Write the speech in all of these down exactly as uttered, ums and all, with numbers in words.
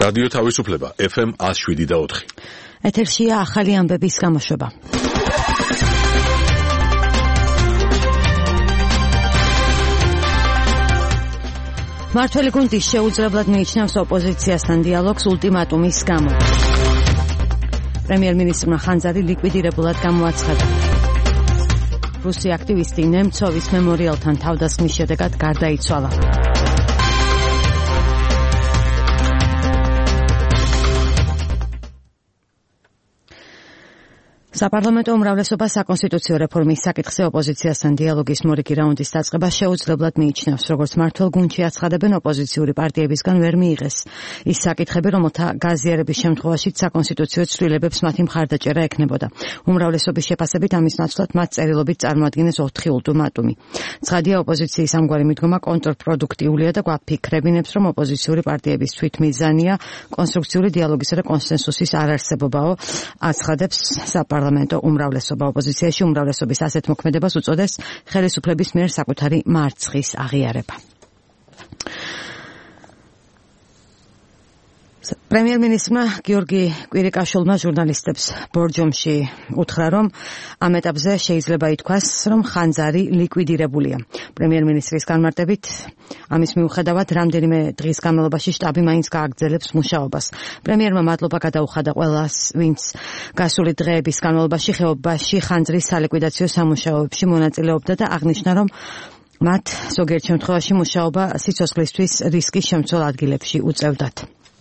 რადიო თავისუფლება ეფ ემ one oh seven და four. ეთერშია ახალი ამბების გამოშვება. მართველი გუნდი შეუძლებლად მიიჩნევს ოპოზიციასთან დიალოგს ულტიმატუმის გამო. პრემიერ-მინისტრმა ხანძარი ლიკვიდირებულად გამოაცხადა. რუსი აქტივისტი ნემცოვის მემორიალთან თავდასხმის შედეგად გარდაიცვალა. საპარლამენტო უმრავლესობა საკონსტიტუციო რეფორმის საკითხზე ოპოზიციასთან დიალოგის მორიგი რაუნდის დაწყება შეუძლებლად მიიჩნევს, როგორც მმართველ გუნდში აცხადებენ ოპოზიციური პარტიებისგან ვერ მიიღეს ის საკითხები, რომელთა გაზიარების შემთხვევაში საკონსტიტუციო ცვლილებებს მათი მხარდაჭერა ექნებოდა. უმრავლესობის შეფასებით ამის ნაცვლად მათ წერილობით წარმოადგენს ოთხი ულტიმატუმი. ცხადია, ოპოზიციის ამგვარი მიდგომა კონტრპროდუქტიულია და გვაფიქრებინებს, რომ ოპოზიციური პარტიების თვითმიზანია კონსტრუქციული დიალოგისა და კონსენსუსის არარსებობაო, აცხადებს საპარლამენტო პარლამენტო უმრავლესობა. ოპოზიციაში უმრავლესობის ასეთ მოქმედებას უწოდეს ხელისუფლების მიერ საკუთარი მარცხის აღიარება. პრემიერ-მინისტრმა გიორგი კვირიკაშვილმა ჟურნალისტებს ბორჯომში უთხრა, რომ ამ ეტაპზე შეიძლება ითქვას, რომ ხანძარი ლიკვიდირებულია. პრემიერ-მინისტრის განმარტებით ამის მიუხედავად რამდენიმე დღის განმავლობაში შტაბი მაინც გააგრძელებს მუშაობას. პრემიერმა მადლობა გადაუხადა ყველას, ვინც გასული დღეების განმავლობაში ხეობაში ხანძრის სალიკვიდაციო სამუშაოებში მონაწილეობდა და აღნიშნა, რომ მათ ზოგიერთ შემთხვევაში მუშაობა სიცოცხლისთვის რისკის შემცველ ადგილებში უწევდათ.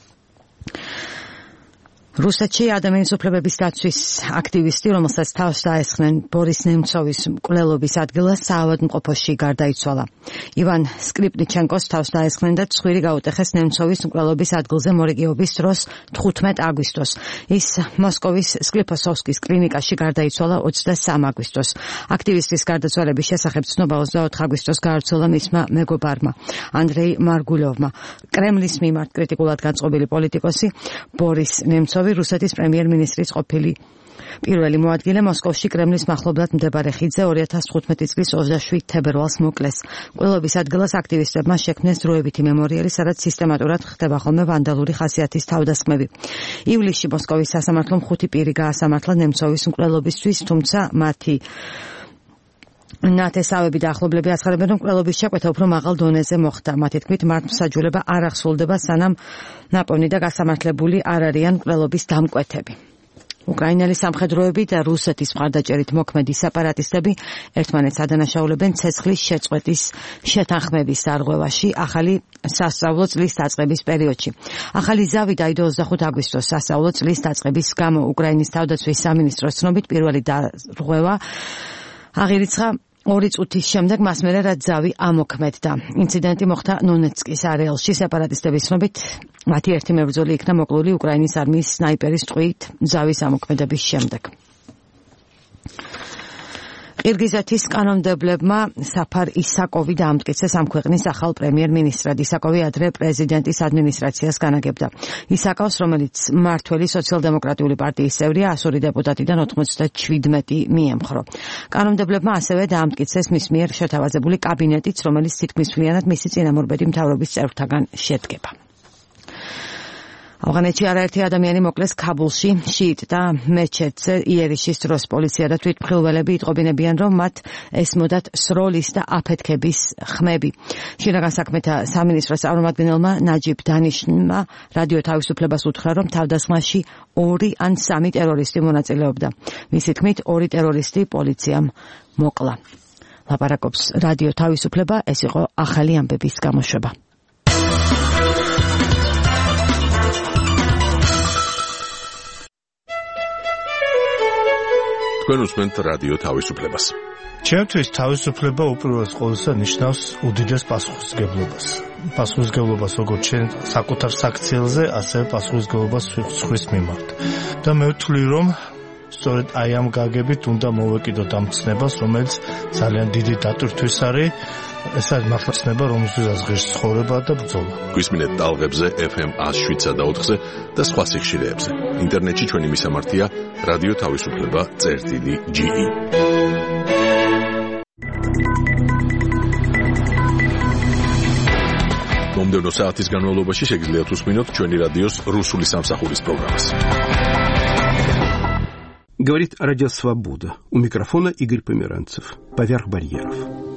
რუსეთში ადამიანის უფლებების დაცვის აქტივისტი, რომელსაც თავს დაესხნენ ბორის ნემცოვის მკვლელობის ადგილას საავადმყოფოში გარდაიცვალა. ივან სკრიპნიჩენკოს თავს დაესხნენ და ცხვირი გაუტეხეს ნემცოვის მკვლელობის ადგილზე მორიგეობის დროს თხუთმეტ აგვისტოს. ის მოსკოვის სკლიფოსოვსკის კლინიკაში გარდაიცვალა ოცდასამ აგვისტოს. აქტივისტის გარდაცვალების შესახებ ცნობა ოცდაოთხ აგვისტოს გაავრცელა მისმა მეგობარმა ანდრეი მარგულოვმა. კრემლის მიმართ კრიტიკულად განწყობილი პოლიტიკოსი ბორის ნემცოვი რუსეთის პრემიერ-მინისტრის ყოფილი პირველი მოადგილე მოსკოვში კრემლის მახლობლად მდებარე ხიდზე ორი ათას თხუთმეტი წლის ოცდაშვიდ თებერვალს მოკლეს. მკვლელობის ადგილას აქტივისტებმა შექმნეს დროებითი მემორიალი, სადაც სისტემატურად ხდება ხოლმე ვანდალური ხასიათის თავდასხმები. ივლისში მოსკოვის სასამართლომ ხუთი პირი გაასამართლა ნემცოვის მკვლელობისთვის, თუმცა მათი ნათესავები და ახლობლები აცხადებენ, რომ მკვლელობის შეკვეთა უფრო მაღალ დონეზე მოხდა. მათი თქმით, მართლმსაჯულება არ აღსრულდება, სანამ ნაპოვნი და გასამართლებული არ არიან მკვლელობის დამკვეთები. უკრაინელი სამხედროები და რუსეთის მხარდაჭერით მოქმედი სეპარატისტები ერთმანეთს ადანაშაულებენ ცეცხლის შეწყვეტის შეთანხმების დარღვევაში ახალი სასწავლო წლის დაწყების პერიოდში. ახალი ზავი დაიდო ოცდახუთ აგვისტოს სასწავლო წლის დაწყების გამო. უკრაინის თავდაცვის სამინისტროს ცნობით პირველი დარღვევა აღირიცხა ორი წუთის შემდეგ მას მერე რაც ზავი ამოქმედდა. ინციდენტი მოხდა ნონეცკის არეალში. სეპარატისტების ცნობით მათი ერთი მებრძოლი იქნა მოკლული უკრაინის არმიის სნაიპერის ტყვიით ზავის ამოქმედების შემდეგ. ყირგიზეთის კანონმდებლებმა საფარ ისაკოვი დაამტკიცეს ამ ქვეყნის ახალ პრემიერ-მინისტრად. ისაკოვი ადრე პრეზიდენტის ადმინისტრაციას განაგებდა. ისაკოვს, რომელიც მმართველი სოციალ-დემოკრატიული პარტიის წევრია, ასური დეპუტატიდან ოცდაშვიდმეტი მიემხრო. კანონმდებლებმა ასევე დაამტკიცეს მის მიერ შეთავაზებული კაბინეტიც, რომელიც თითქმის მთლიანად მისი წინამორბედი მთავრობის წევრთაგან შედგება. ავღანეთში არაერთი ადამიანი მოკლეს ქაბულში შიიტ და მეჩეთზე იერიშის დროს. პოლიცია და თვითმხილველები იტყობინებიან, რომ მათ ესმოდათ სროლის და აფეთქების ხმები. შინაგან საქმეთა სამინისტროს წარმომადგენელმა ნაჯიბ დანიშნმა რადიო თავისუფლებას უთხრა, რომ თავდასხმაში ორი ან სამი ტერორისტი მონაწილეობდა. მისი თქმით, ორი ტერორისტი პოლიციამ მოკლა. ლაპარაკობს რადიო თავისუფლება, ეს იყო ახალი ამბების გამოშვება. თქვენ უსმენთ რადიო თავისუფლებას. ჩემთვის თავისუფლება უპირველეს ყოვლისა ნიშნავს უდიდეს პასუხისმგებლობას. პასუხისმგებლობას როგორც ჩვენ საკუთარ საქციელზე, ასევე პასუხისმგებლობას სხვის მიმართ. და მე ვთვლი, რომ სწორედ აი ამ გაგებით უნდა მოვეკიდოთ ამ ცნებას, რომელიც ძალიან დიდი დატვირთვის არის. ეს არის მართლა ცნება, რომელზეც ღირს ცხოვრება და ბრძოლა. გვისმინეთ ტალღებზე ეფ ემ one oh seven და four-ზე და სხვა სიხშირეებზე. ინტერნეტში ჩვენი მისამართია რადიო თავისუფლება წერტილი ჯი ი. მომდევნო საათის განმავლობაში შეგიძლიათ უსმინოთ ჩვენი რადიოს რუსული სამსახურის პროგრამას. Говорит Радио Свобода. У микрофона Игорь Померанцев. Поверх барьеров.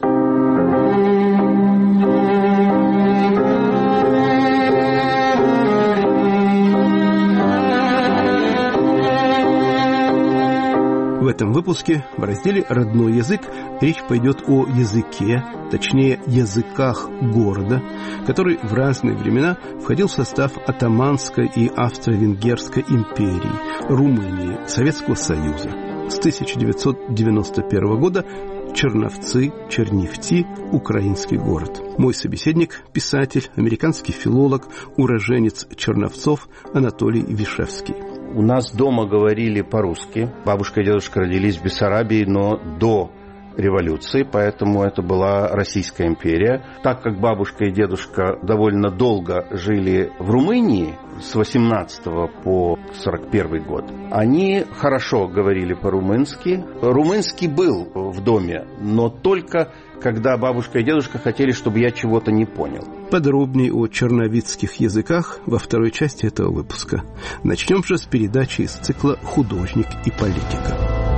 В этом выпуске в разделе «Родной язык» речь пойдет о языке, точнее языках города, который в разные времена входил в состав Отtomанской и Австро-Венгерской империи, Румынии, Советского Союза. С тысяча девятьсот девяносто первого года Черновцы, Чернівці, украинский город. Мой собеседник – писатель, американский филолог, уроженец Черновцов Анатолий Вишевский. У нас дома говорили по-русски. Бабушка и дедушка родились в Бессарабии, но до революции, поэтому это была Российская империя. Так как бабушка и дедушка довольно долго жили в Румынии, с восемнадцатого по сорок первый год, они хорошо говорили по-румынски. Румынский был в доме, но только когда бабушка и дедушка хотели, чтобы я чего-то не понял. Подробнее о черновицких языках во второй части этого выпуска. Начнем же с передачи из цикла «Художник и политика».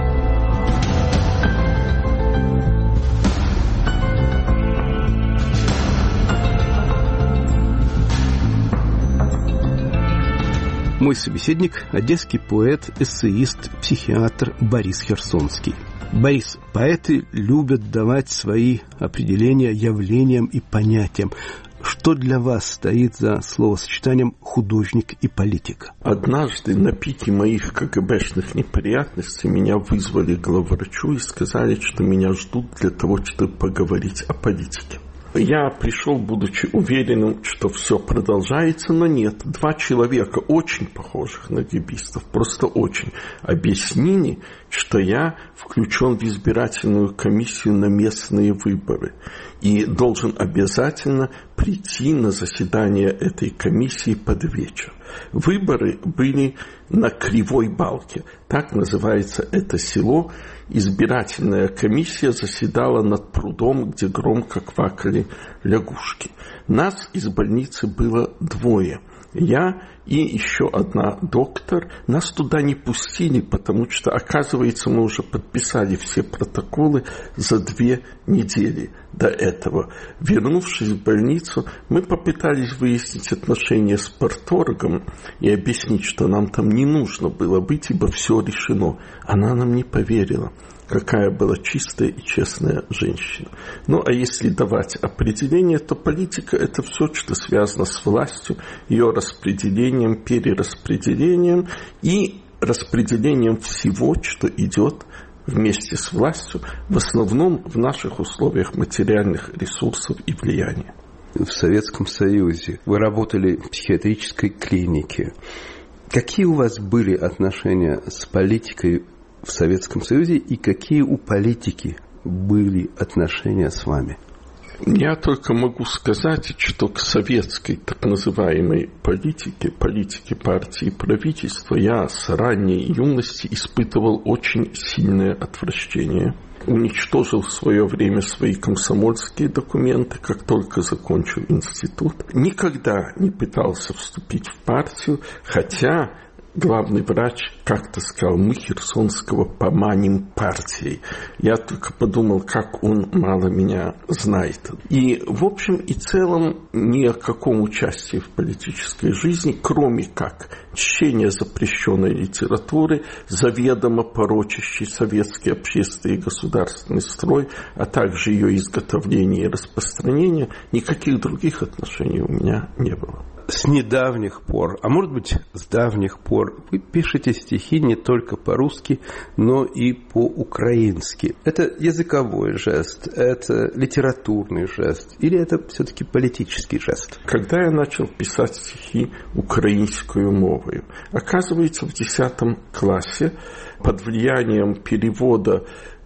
Мой собеседник – одесский поэт, эссеист, психиатр Борис Херсонский. Борис, поэты любят давать свои определения явлениям и понятиям. Что для вас стоит за словосочетанием «художник» и «политика»? Однажды на пике моих КГБшных неприятностей меня вызвали к главврачу и сказали, что меня ждут для того, чтобы поговорить о политике. Я пришел, будучи уверенным, что все продолжается, но нет. Два человека, очень похожих на гэбистов, просто очень, объяснили, что я включен в избирательную комиссию на местные выборы и должен обязательно прийти на заседание этой комиссии под вечер. Выборы были на Кривой Балке, так называется это село. Избирательная комиссия заседала над прудом, где громко квакали лягушки. Нас из больницы было двое. Я и еще одна доктор. Нас туда не пустили, потому что, оказывается, мы уже подписали все протоколы за две недели до этого. Вернувшись в больницу, мы попытались выяснить отношения с парторгом и объяснить, что нам там не нужно было быть, ибо все решено. Она нам не поверила. Какая была чистая и честная женщина. Ну, а если давать определение, то политика – это все, что связано с властью, ее распределением, перераспределением и распределением всего, что идет вместе с властью, в основном в наших условиях материальных ресурсов и влияния. В Советском Союзе вы работали в психиатрической клинике. Какие у вас были отношения с политикой в Советском Союзе и какие у политики были отношения с вами? Я только могу сказать, что к советской так называемой политике, политике партии и правительства я с ранней юности испытывал очень сильное отвращение. Уничтожил в свое время свои комсомольские документы, как только закончил институт. Никогда не пытался вступить в партию, хотя главный врач как-то сказал: мы Херсонского поманим партией. Я только подумал, как он мало меня знает. И в общем и целом ни о каком участии в политической жизни, кроме как чтения запрещенной литературы, заведомо порочащей советский общественный и государственный строй, а также ее изготовления и распространения, никаких других отношений у меня не было. С недавних пор, а может быть с давних пор, вы пишете стихи не только по-русски, но и по-украински. Это языковой жест, это литературный жест, или это все-таки политический жест? Когда я начал писать стихи украинскую мовою, оказывается, в десятом классе под влиянием перевода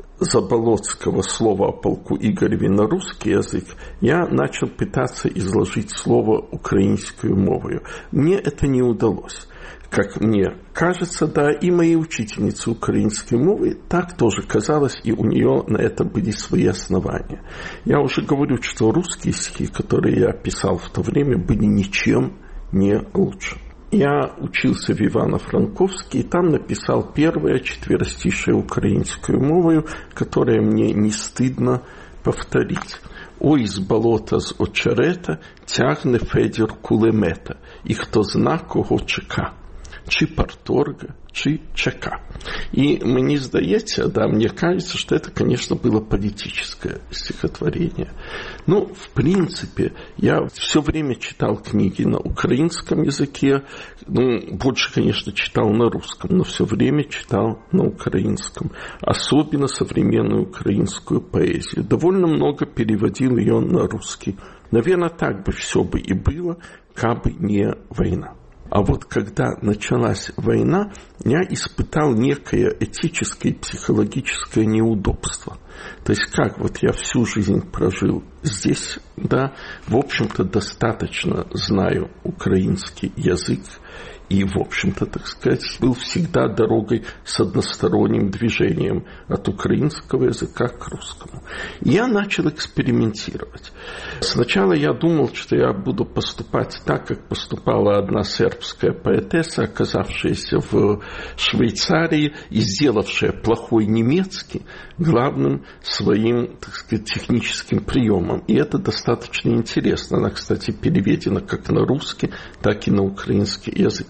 Заболоцкого слова о полку Игореве на русский язык, я начал пытаться изложить слово украинскую мовою. Мне это не удалось. как мне кажется, да, и моей учительнице украинской мовы так тоже казалось, и у нее на это были свои основания. Я уже говорю, что русские стихи, которые я писал в то время, были ничем не лучше. Я учился в Ивано-Франковске, и там написал первое четверостишее украинскую мовою, которое мне не стыдно повторить. «Ой, з болота, з очерета тягне Федір кулемета, і хто зна, кого чека, чи парторга, чи чека». И мне здається, да, мне кажется, что это, конечно, было политическое стихотворение. Ну, в принципе, я все время читал книги на украинском языке, ну, больше, конечно, читал на русском, но все время читал на украинском, особенно современную украинскую поэзию. Довольно много переводил ее на русский. Наверное, так бы все бы и было, кабы не война. А вот когда началась война, я испытал некое этическое и психологическое неудобство. То есть как вот я всю жизнь прожил здесь, да, в общем-то достаточно знаю украинский язык, и, в общем-то, так сказать, был всегда дорогой с односторонним движением от украинского языка к русскому. И я начал экспериментировать. Сначала я думал, что я буду поступать так, как поступала одна сербская поэтесса, оказавшаяся в Швейцарии и сделавшая плохой немецкий главным своим, так сказать, техническим приемом. И это достаточно интересно. Она, кстати, переведена как на русский, так и на украинский язык.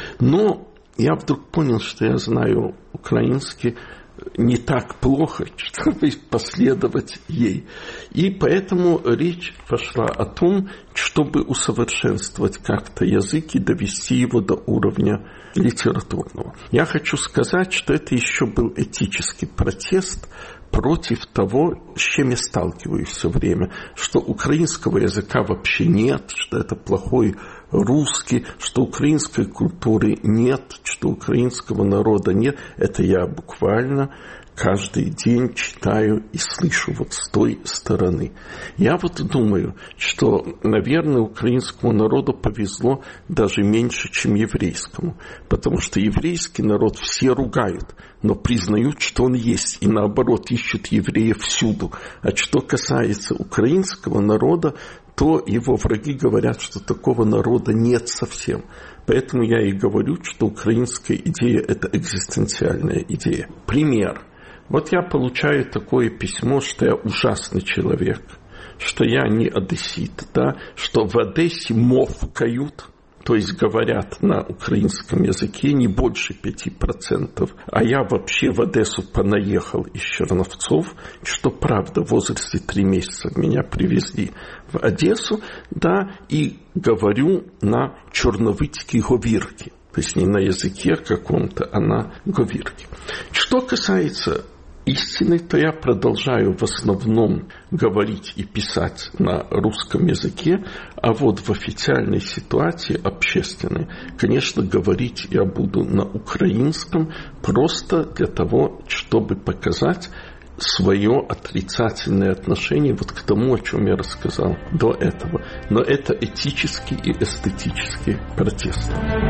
Но я вдруг понял, что я знаю украинский не так плохо, чтобы последовать ей. И поэтому речь пошла о том, чтобы усовершенствовать как-то язык и довести его до уровня литературного. Я хочу сказать, что это еще был этический протест против того, с чем я сталкиваюсь все время, что украинского языка вообще нет, что это плохой русский, что украинской культуры нет, что украинского народа нет. Это я буквально каждый день читаю и слышу вот с той стороны. Я вот думаю, что, наверное, украинскому народу повезло даже меньше, чем еврейскому, потому что еврейский народ все ругают, но признают, что он есть, и наоборот ищут евреев всюду. А что касается украинского народа, то его враги говорят, что такого народа нет совсем. Поэтому я и говорю, что украинская идея – это экзистенциальная идея. Пример. Вот я получаю такое письмо, что я ужасный человек, что я не одессит, да, что в Одессе мовкают, то есть говорят на украинском языке не больше пяти процентов, а я вообще в Одессу понаехал из Черновцов, что правда, в возрасте три месяца меня привезли в Одессу, да, и говорю на черновицкой говирке, то есть не на языке каком-то, а на говирке. Что касается истины, то я продолжаю в основном говорить и писать на русском языке, а вот в официальной ситуации общественной, конечно, говорить я буду на украинском, просто для того, чтобы показать свое отрицательное отношение вот к тому, о чем я рассказал до этого. Но это этический и эстетический протест.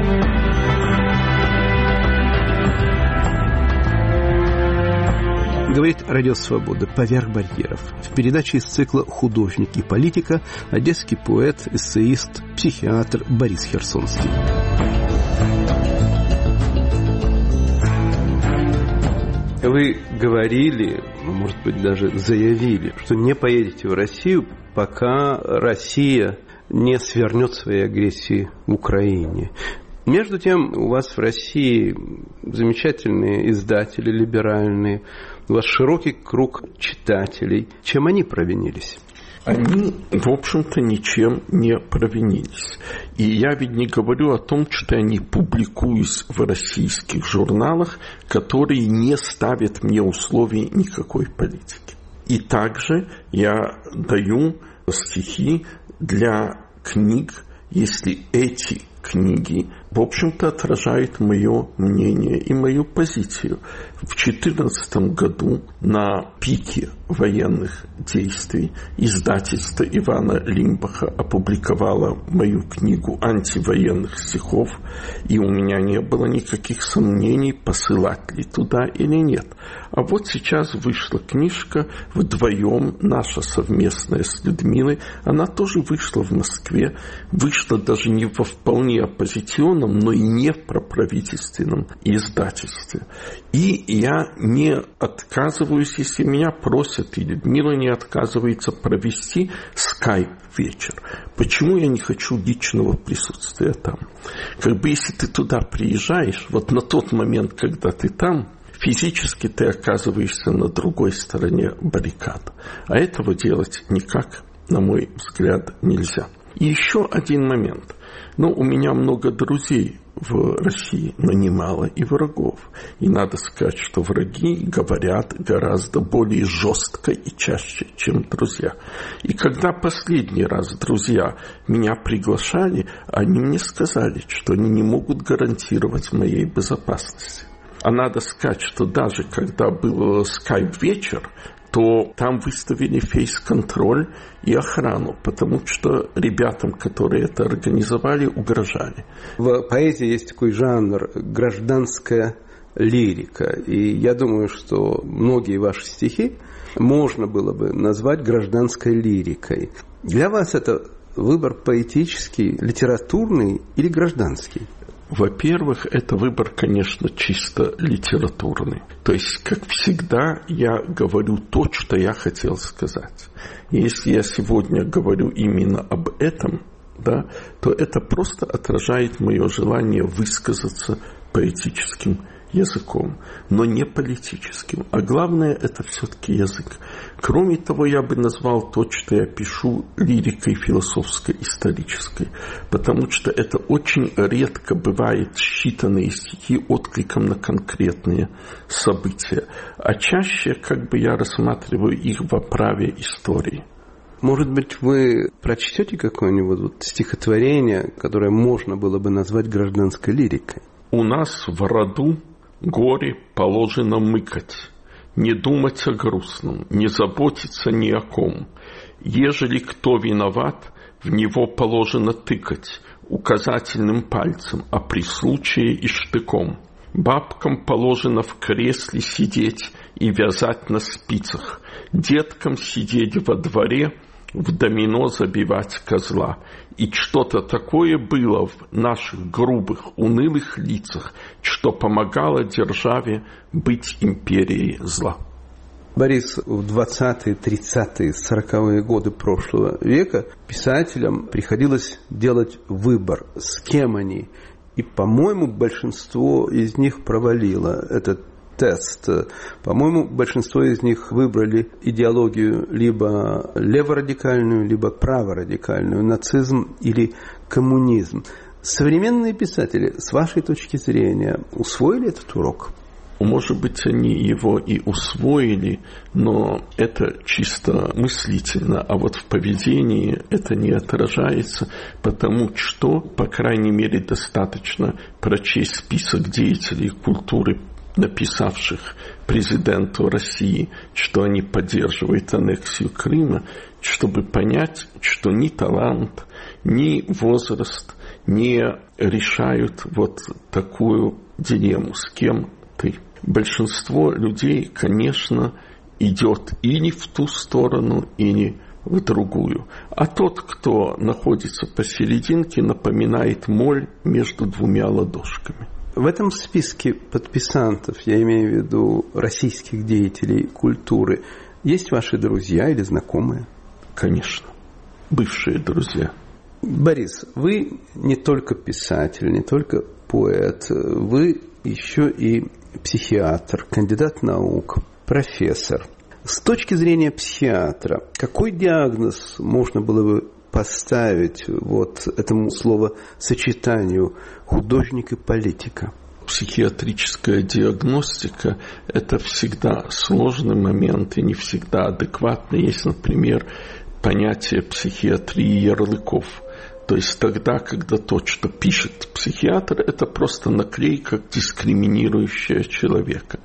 Говорит Радио Свобода «Поверх барьеров». В передаче из цикла «Художник и политика» одесский поэт, эссеист, психиатр Борис Херсонский. Вы говорили, может быть, даже заявили, что не поедете в Россию, пока Россия не свернет своей агрессии в Украине. Между тем, у вас в России замечательные издатели, либеральные, у вас широкий круг читателей. Чем они провинились? Они, в общем-то, ничем не провинились. И я ведь не говорю о том, что я не публикуюсь в российских журналах, которые не ставят мне условий никакой политики. И также я даю стихи для книг, если эти книги в общем-то, отражает мое мнение и мою позицию. В две тысячи четырнадцатом году на пике военных действий издательство Ивана Лимбаха опубликовало мою книгу антивоенных стихов, и у меня не было никаких сомнений, посылать ли туда или нет. А вот сейчас вышла книжка вдвоем, наша совместная с Людмилой, она тоже вышла в Москве, вышла даже не во вполне оппозиционном, но и не в проправительственном издательстве. И я не отказываюсь, если меня просят, и Людмила не отказывается провести скайп-вечер. Почему я не хочу личного присутствия там? Как бы если ты туда приезжаешь, вот на тот момент, когда ты там, физически ты оказываешься на другой стороне баррикад. А этого делать никак, на мой взгляд, нельзя. И еще один момент. Ну, у меня много друзей в России, но немало и врагов. И надо сказать, что враги говорят гораздо более жестко и чаще, чем друзья. И когда последний раз друзья меня приглашали, они мне сказали, что они не могут гарантировать моей безопасности. А надо сказать, что даже когда был скайп-вечер, то там выставили фейс-контроль и охрану, потому что ребятам, которые это организовали, угрожали. В поэзии есть такой жанр гражданская лирика, и я думаю, что многие ваши стихи можно было бы назвать гражданской лирикой. Для вас это выбор поэтический, литературный или гражданский? Во-первых, это выбор, конечно, чисто литературный. То есть, как всегда, я говорю то, что я хотел сказать. И если я сегодня говорю именно об этом, да, то это просто отражает мое желание высказаться поэтическим языком, но не политическим. А главное, это все-таки язык. Кроме того, я бы назвал то, что я пишу, лирикой философско-исторической, потому что это очень редко бывает считанные стихи откликом на конкретные события, а чаще как бы я рассматриваю их в оправе истории. Может быть, вы прочтете какое-нибудь вот стихотворение, которое можно было бы назвать гражданской лирикой? У нас в роду горе положено мыкать, не думать о грустном, не заботиться ни о ком. Ежели кто виноват, в него положено тыкать указательным пальцем, а при случае и штыком. Бабкам положено в кресле сидеть и вязать на спицах, деткам сидеть во дворе, в домино забивать козла. И что-то такое было в наших грубых, унылых лицах, что помогало державе быть империей зла. Борис, в двадцатые, тридцатые, сороковые годы прошлого века писателям приходилось делать выбор, с кем они. И, по-моему, большинство из них провалило этот тест. По-моему, большинство из них выбрали идеологию либо леворадикальную, либо праворадикальную, нацизм или коммунизм. Современные писатели, с вашей точки зрения, усвоили этот урок? Может быть, они его и усвоили, но это чисто мыслительно, а вот в поведении это не отражается, потому что, по крайней мере, достаточно прочесть список деятелей культуры, написавших президенту России, что они поддерживают аннексию Крыма, чтобы понять, что ни талант, ни возраст не решают вот такую дилемму, с кем ты. Большинство людей, конечно, идет или в ту сторону, или в другую. А тот, кто находится посерединке, напоминает моль между двумя ладошками. В этом списке подписантов, я имею в виду российских деятелей культуры, есть ваши друзья или знакомые? Конечно, бывшие друзья. Борис, вы не только писатель, не только поэт, вы еще и психиатр, кандидат наук, профессор. С точки зрения психиатра, какой диагноз можно было бы поставить вот этому словосочетанию художник и политика? Психиатрическая диагностика – это всегда сложный момент и не всегда адекватный. Есть, например, понятие психиатрии ярлыков. То есть тогда, когда то, что пишет психиатр, это просто наклейка, дискриминирующая человека.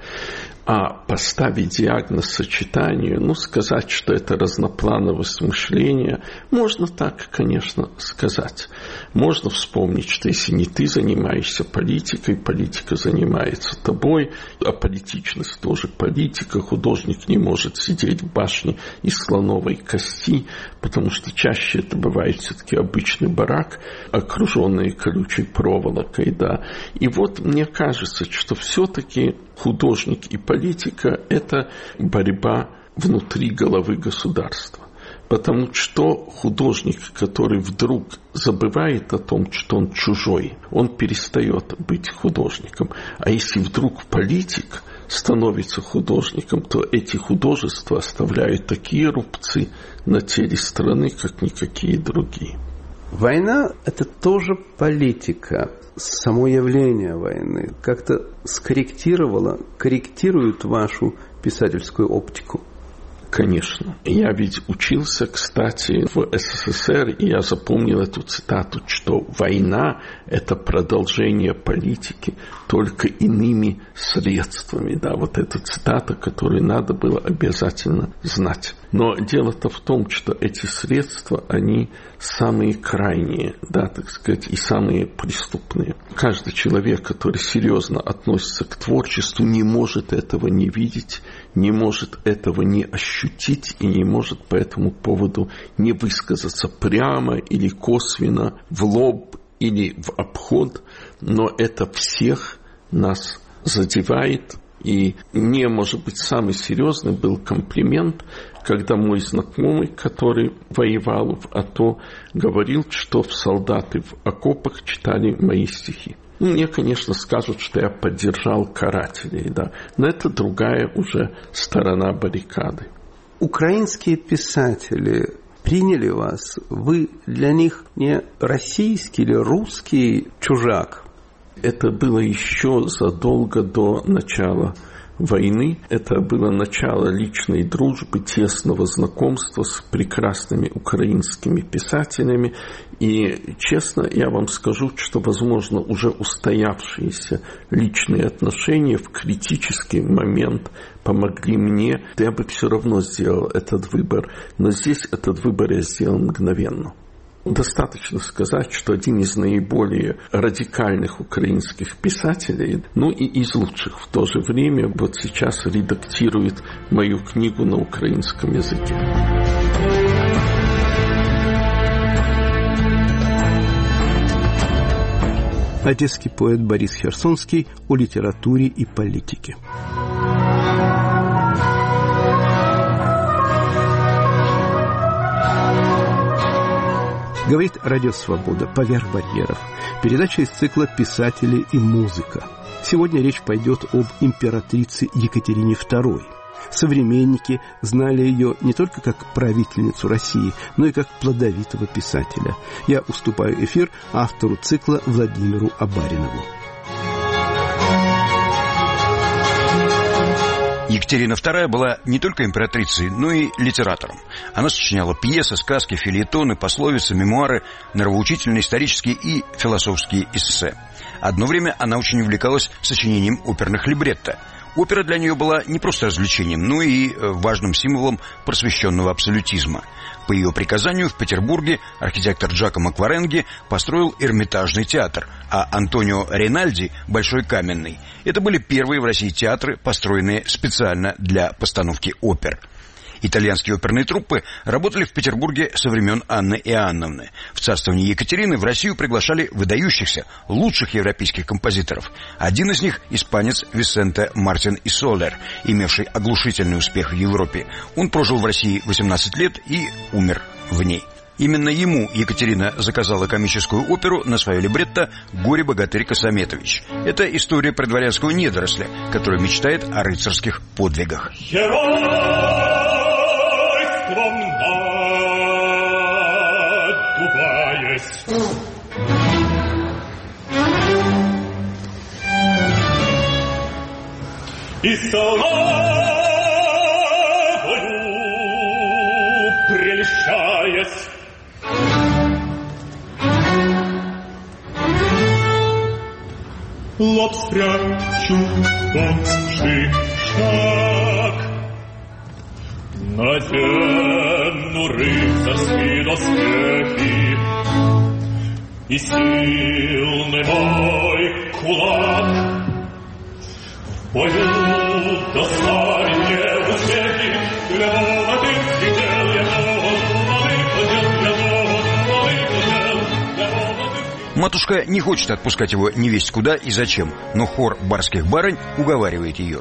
А поставить диагноз сочетанию, ну, сказать, что это разноплановость мышления, можно так, конечно, сказать. Можно вспомнить, что если не ты занимаешься политикой, политика занимается тобой, а политичность тоже политика, художник не может сидеть в башне из слоновой кости, потому что чаще это бывает все-таки обычный барак, окруженный колючей проволокой, да. И вот мне кажется, что все-таки художник и политика – это борьба внутри головы государства. Потому что художник, который вдруг забывает о том, что он чужой, он перестает быть художником. А если вдруг политик становится художником, то эти художества оставляют такие рубцы на теле страны, как никакие другие. Война – это тоже политика. Само явление войны как-то скорректировало, корректирует вашу писательскую оптику? Конечно. Я ведь учился, кстати, в СССР, и я запомнил эту цитату, что война – это продолжение политики, только иными средствами. Да, вот эта цитата, которую надо было обязательно знать. Но дело-то в том, что эти средства, они самые крайние, да, так сказать, и самые преступные. Каждый человек, который серьезно относится к творчеству, не может этого не видеть, не может этого не ощутить и не может по этому поводу не высказаться прямо или косвенно, в лоб или в обход, но это всех нас задевает. И мне, может быть, самый серьезный был комплимент, когда мой знакомый, который воевал в АТО, говорил, что в солдаты в окопах читали мои стихи. Мне, конечно, скажут, что я поддержал карателей, да, но это другая уже сторона баррикады. Украинские писатели приняли вас? Вы для них не российский или русский чужак? Это было еще задолго до начала войны. Это было начало личной дружбы, тесного знакомства с прекрасными украинскими писателями. И, честно, я вам скажу, что, возможно, уже устоявшиеся личные отношения в критический момент помогли мне. Я бы все равно сделал этот выбор. Но здесь этот выбор я сделал мгновенно. Достаточно сказать, что один из наиболее радикальных украинских писателей, ну и из лучших в то же время, вот сейчас редактирует мою книгу на украинском языке. Одесский поэт Борис Херсонский о литературе и политике. Говорит Радио Свобода «Поверх барьеров». Передача из цикла «Писатели и музыка». Сегодня речь пойдет об императрице Екатерине второй. Современники знали ее не только как правительницу России, но и как плодовитого писателя. Я уступаю эфир автору цикла Владимиру Абаринову. Екатерина вторая была не только императрицей, но и литератором. Она сочиняла пьесы, сказки, фельетоны, пословицы, мемуары, нравоучительные, исторические и философские эссе. Одно время она очень увлекалась сочинением оперных либретто. Опера для нее была не просто развлечением, но и важным символом просвещенного абсолютизма. По ее приказанию в Петербурге архитектор Джакомо Кваренги построил Эрмитажный театр, а Антонио Ринальди – Большой каменный. Это были первые в России театры, построенные специально для постановки опер. Итальянские оперные труппы работали в Петербурге со времен Анны Иоанновны. В царствовании Екатерины в Россию приглашали выдающихся, лучших европейских композиторов. Один из них – испанец Висенте Мартин и Солер, имевший оглушительный успех в Европе. Он прожил в России восемнадцать лет и умер в ней. Именно ему Екатерина заказала комическую оперу на свое либретто «Горе-богатырь Косометович». Это история про дворянского недоросля, который мечтает о рыцарских подвигах. И славою прельщаясь, лоб спрячу, тонкий шаг. Надену рыцарские доспехи, и сильный мой кулак. В бою доставит мне успехи, для молодых дел я Матушка не хочет отпускать его невесть куда и зачем, но хор барских барынь уговаривает ее.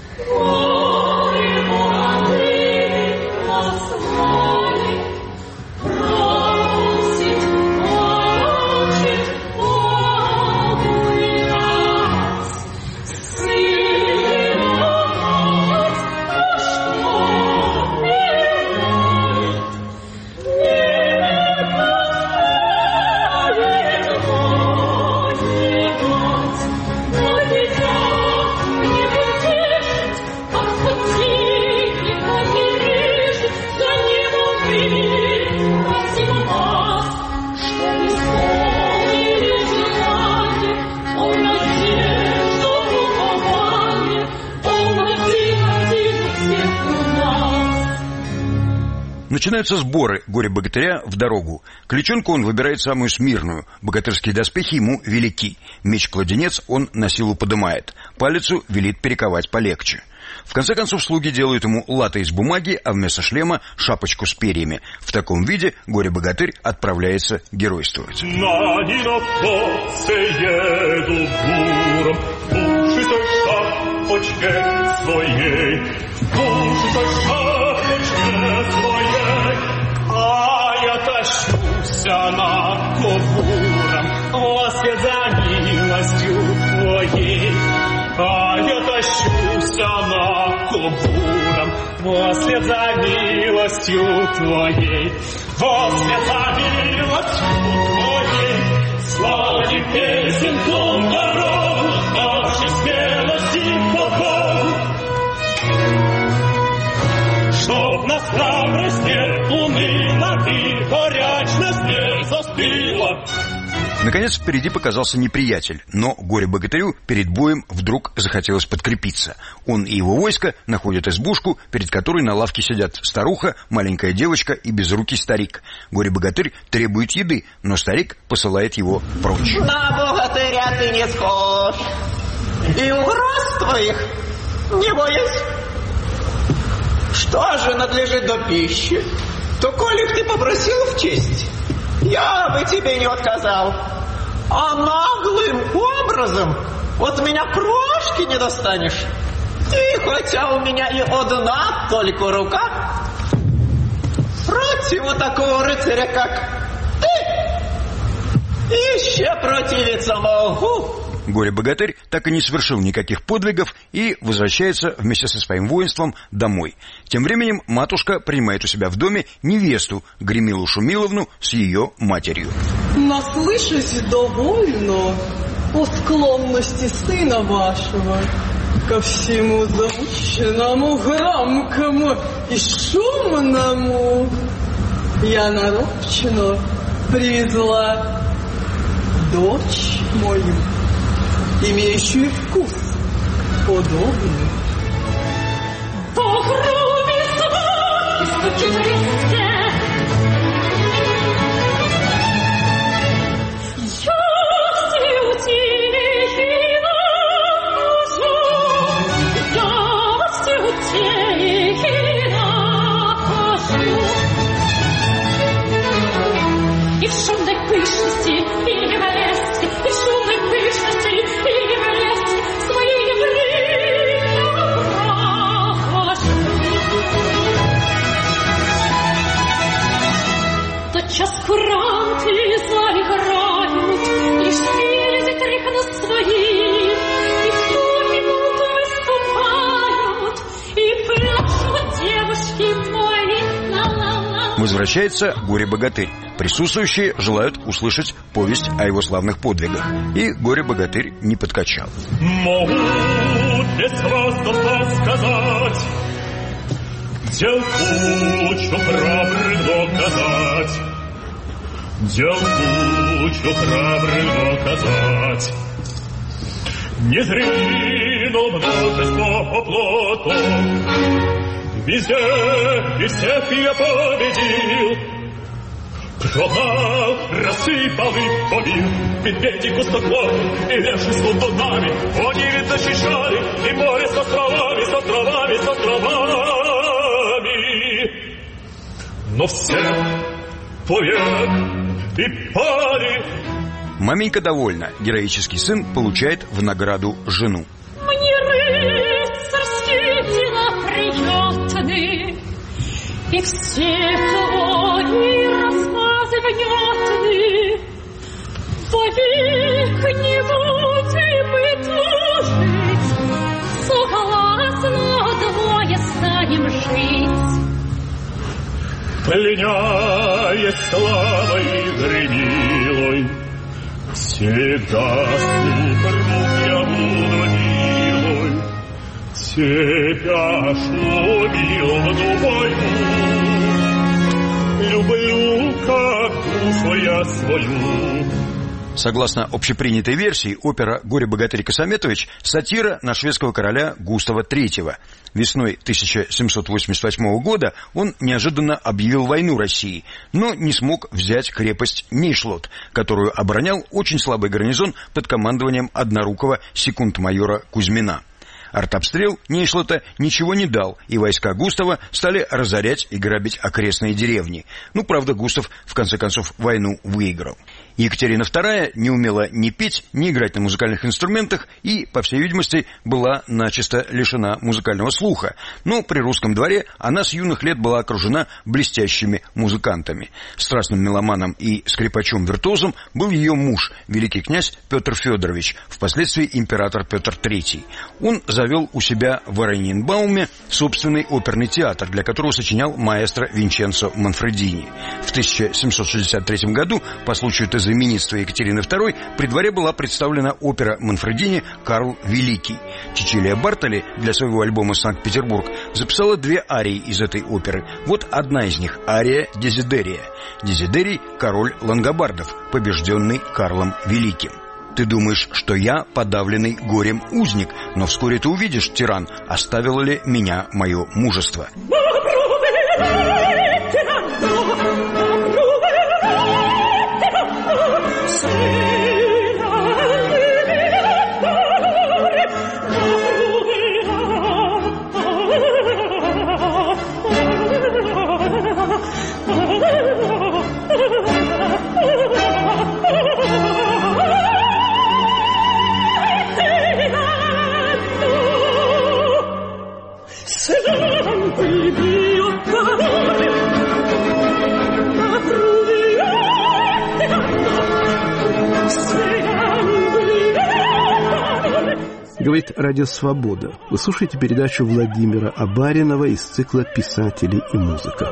Начинаются сборы горе-богатыря в дорогу. Кличонку он выбирает самую смирную. Богатырские доспехи ему велики. Меч-кладенец он на силу подымает. Палицу велит перековать полегче. В конце концов, слуги делают ему латы из бумаги, а вместо шлема шапочку с перьями. В таком виде горе-богатырь отправляется геройствовать. На нинокоце еду буром, пушистой шапочке своей, пушистой шапочке своей, а я тащуся на кобуром, вослед за милостью твоей, а я тащуся на кобуром, вослед за милостью твоей, вослед за милостью твоей, славе песен том дорогу, нашей смелости по Богу, чтоб на храбрость не уныла и горячность не застыла. Наконец, впереди показался неприятель, но горе-богатырю перед боем вдруг захотелось подкрепиться. Он и его войско находят избушку, перед которой на лавке сидят старуха, маленькая девочка и безрукий старик. Горе-богатырь требует еды, но старик посылает его прочь. На богатыря ты не схож, и угроз твоих не боюсь. Что же надлежит до пищи, то коли б ты попросил в честь, я бы тебе не отказал. А наглым образом от меня крошки не достанешь. И хотя у меня и одна только рука, против вот такого рыцаря, как ты, еще противиться могу. Горе-богатырь так и не совершил никаких подвигов и возвращается вместе со своим воинством домой. Тем временем матушка принимает у себя в доме невесту Гремилу Шумиловну с ее матерью. Наслышась довольно о склонности сына вашего ко всему заученному, громкому и шумному, я нарочно привезла дочь мою, имеющую вкус подобный. Погруби собой, стучит везде. Ясти утихи нахожу, ясти утихи нахожу. И в шумной пышности, и в леске, и в шумной пышности, и в леске свои евреи прохожу. Тотчас куранты заиграют, и шпили крикнут свои, и в доме мулкой ступают, и пляшут девушки мои. Ла-ла-ла. Возвращается горе-богатырь. Присутствующие желают услышать повесть о его славных подвигах. И горе-богатырь не подкачал. Могу без вас сказать, дел кучу храбрых доказать, дел кучу храбрых доказать. Не зринул множество оплотов, везде и всех я победил. Прогнал, рассыпал и побил медведей густоплоты и леший с колдунами. Они ведь защищали и море с островами, с островами, с островами. Но все плывет и пали. Маменька довольна. Героический сын получает в награду жену. Мне рыцарские дела приятны, и все твои рассказы внятны. Вовек не будем мы дружить, согласно двое станем жить. Пленяясь славой гремилой, всегда супруг я буду милой. Тебя ж любил в войну, люблю, как душу я свою. Согласно общепринятой версии, опера «Горе-богатырь Косометович» — сатира на шведского короля Густава третьего. Весной тысяча семьсот восемьдесят восьмого года он неожиданно объявил войну России, но не смог взять крепость Нейшлот, которую оборонял очень слабый гарнизон под командованием однорукого секунд-майора Кузьмина. Артобстрел Нейшлота ничего не дал, и войска Густава стали разорять и грабить окрестные деревни. Ну, правда, Густав в конце концов войну выиграл. Екатерина вторая не умела ни петь, ни играть на музыкальных инструментах и, по всей видимости, была начисто лишена музыкального слуха. Но при русском дворе она с юных лет была окружена блестящими музыкантами. Страстным меломаном и скрипачом-виртуозом был ее муж, великий князь Петр Федорович, впоследствии император Петр третий. Он завел у себя в Оренбауме собственный оперный театр, для которого сочинял маэстро Винченцо Манфредини. В тысяча семьсот шестьдесят третьем году, по случаю знаменитства Екатерины второй, при дворе была представлена опера Манфредини «Карл Великий». Чичилия Бартоли для своего альбома «Санкт-Петербург» записала две арии из этой оперы. Вот одна из них — ария Дезидерия. Дезидерий — король лангобардов, побежденный Карлом Великим. Ты думаешь, что я подавленный горем узник, но вскоре ты увидишь, тиран, оставило ли меня мое мужество. Говорит Радио Свобода. Вы слушаете передачу Владимира Абаринова из цикла «Писатели и музыка».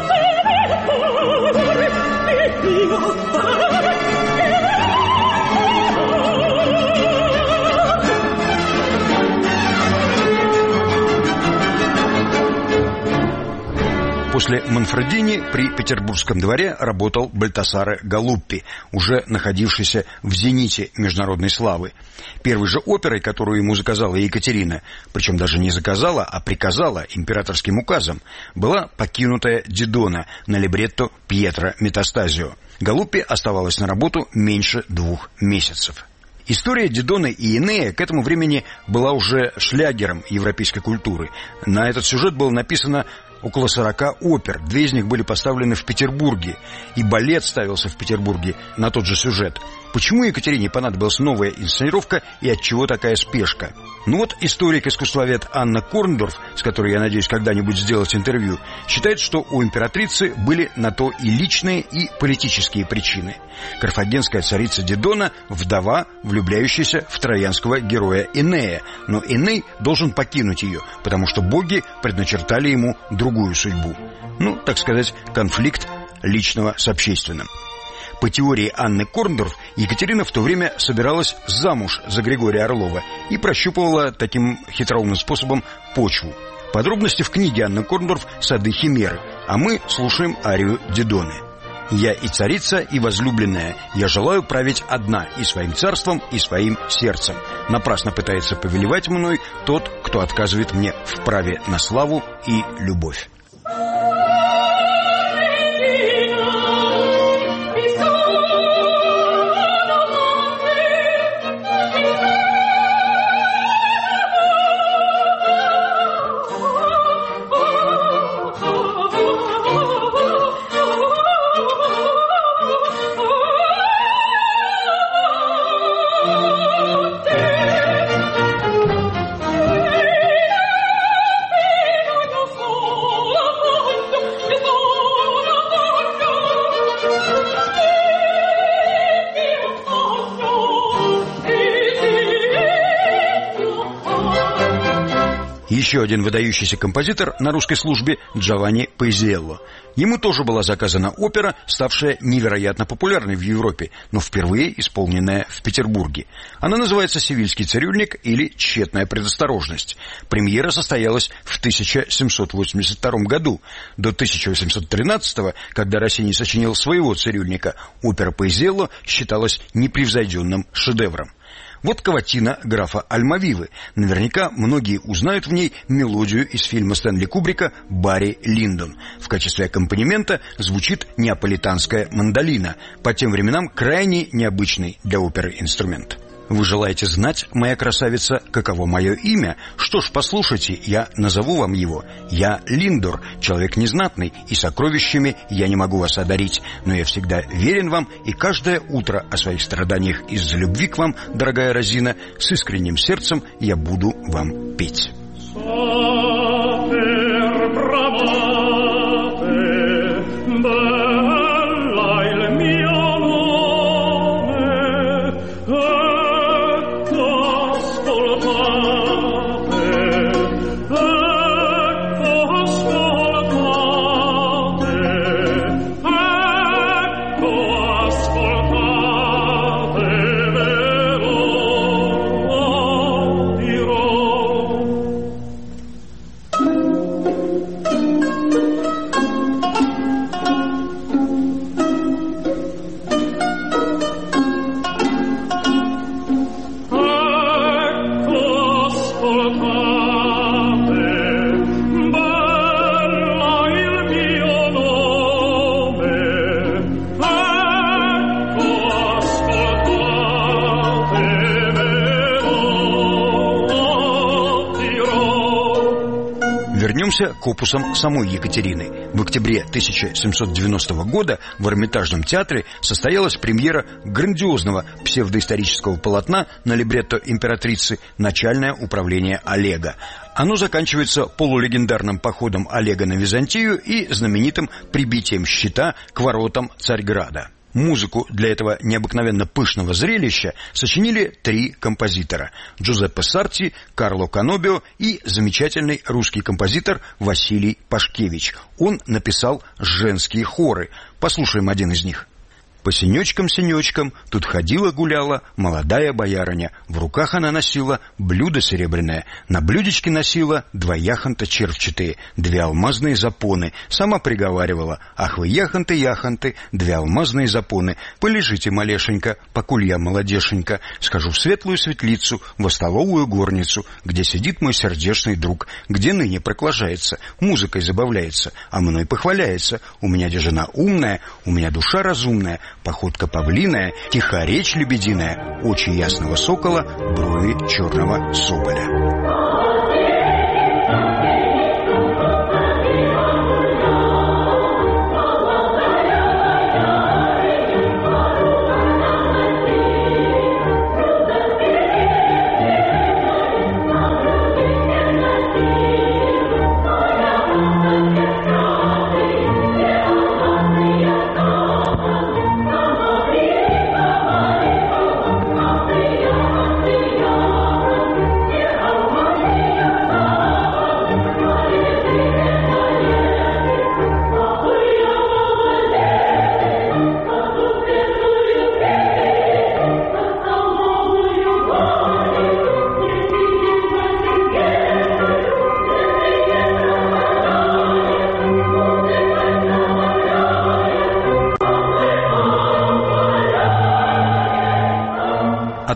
После Манфредини при Петербургском дворе работал Бальтасаре Галуппи, уже находившийся в зените международной славы. Первой же оперой, которую ему заказала Екатерина, причем даже не заказала, а приказала императорским указом, была «Покинутая Дидона» на либретто Пьетро Метастазио. Галуппи оставалась на работу меньше двух месяцев. История Дидоны и Энея к этому времени была уже шлягером европейской культуры. На этот сюжет было написано около сорока опер, две из них были поставлены в Петербурге, и балет ставился в Петербурге на тот же сюжет. Почему Екатерине понадобилась новая инсценировка и отчего такая спешка? Ну вот историк-искусствовед Анна Корндорф, с которой я надеюсь когда-нибудь сделать интервью, считает, что у императрицы были на то и личные, и политические причины. Карфагенская царица Дидона – вдова, влюбляющаяся в троянского героя Энея, но Эней должен покинуть ее, потому что боги предначертали ему другую судьбу. Ну, так сказать, конфликт личного с общественным. По теории Анны Корндорф, Екатерина в то время собиралась замуж за Григория Орлова и прощупывала таким хитроумным способом почву. Подробности в книге Анны Корндорф «Сады Химеры», а мы слушаем арию Дидоны. Я и царица, и возлюбленная. Я желаю править одна и своим царством, и своим сердцем. Напрасно пытается повелевать мной тот, кто отказывает мне в праве на славу и любовь. Еще один выдающийся композитор на русской службе – Джованни Паisiello. Ему тоже была заказана опера, ставшая невероятно популярной в Европе, но впервые исполненная в Петербурге. Она называется «Севильский цирюльник» или «Тщетная предосторожность». Премьера состоялась в тысяча семьсот восемьдесят втором году. До тысяча восемьсот тринадцатого, когда Россини сочинил своего цирюльника, опера Паisiello считалась непревзойденным шедевром. Вот каватина графа Альмавивы. Наверняка многие узнают в ней мелодию из фильма Стэнли Кубрика «Барри Линдон». В качестве аккомпанемента звучит неаполитанская мандолина, по тем временам крайне необычный для оперы инструмент. Вы желаете знать, моя красавица, каково мое имя? Что ж, послушайте, я назову вам его. Я Линдор, человек незнатный, и сокровищами я не могу вас одарить, но я всегда верен вам, и каждое утро о своих страданиях из-за любви к вам, дорогая Розина, с искренним сердцем я буду вам петь. Вернемся к опусам самой Екатерины. В октябре тысяча семьсот девяностого года в Эрмитажном театре состоялась премьера грандиозного псевдоисторического полотна на либретто императрицы «Начальное управление Олега». Оно заканчивается полулегендарным походом Олега на Византию и знаменитым прибитием щита к воротам Царьграда. Музыку для этого необыкновенно пышного зрелища сочинили три композитора – Джузеппе Сарти, Карло Канобио и замечательный русский композитор Василий Пашкевич. Он написал женские хоры. Послушаем один из них. По сенечкам-сенечкам тут ходила-гуляла молодая боярыня. В руках она носила блюдо серебряное. На блюдечке носила два яхонта червчатые, две алмазные запоны. Сама приговаривала: «Ах вы, яхонты-яхонты, две алмазные запоны. Полежите, малешенька, покуль я молодешенька, схожу в светлую светлицу, во столовую горницу, где сидит мой сердечный друг, где ныне проклажается, музыкой забавляется, а мной похваляется. У меня де жена умная, у меня душа разумная, походка павлиная, тиха речь лебединая, очи ясного сокола, брови черного соболя». Oh,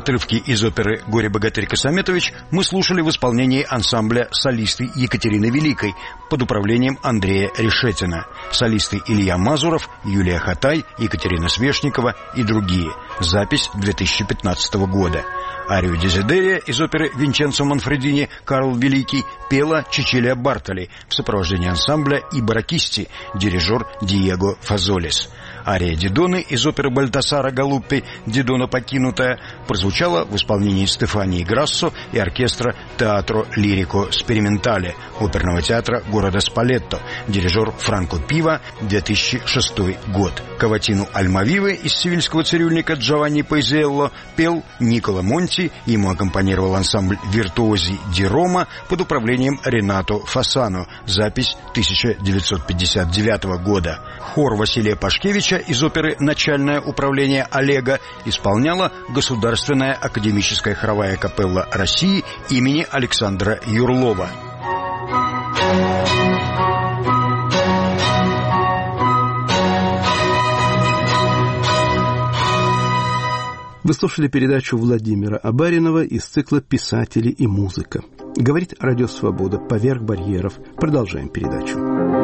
Отрывки из оперы «Горе-богатырь Косометович» мы слушали в исполнении ансамбля «Солисты Екатерины Великой» под управлением Андрея Решетина. Солисты Илья Мазуров, Юлия Хатай, Екатерина Свешникова и другие. Запись две тысячи пятнадцатого года. Арию Дезидерия из оперы Винченцо Манфредини «Карл Великий» пела Чичилия Бартоли в сопровождении ансамбля и барокисти, дирижер Диего Фазолис. Ария Дидоны из оперы Бальтасара Галуппи «Дидона покинутая» прозвучала в исполнении Стефании Грассо и оркестра Театро Лирико Спериментале оперного театра города Спалетто, дирижер Франко Пива, две тысячи шестой год. Каватину Альмавивы из севильского цирюльника Джованни Пойзелло пел Николо Монти, ему аккомпанировал ансамбль «Виртуози ди Рома» под управлением Ренато Фасано, запись тысяча девятьсот пятьдесят девятого года. Хор Василия Пашкевича из оперы «Начальное управление Олега» исполняла Государственная академическая хоровая капелла России имени Александра Юрлова. Вы слушали передачу Владимира Абаринова из цикла «Писатели и музыка». Говорит Радио Свобода «Поверх барьеров». Продолжаем передачу.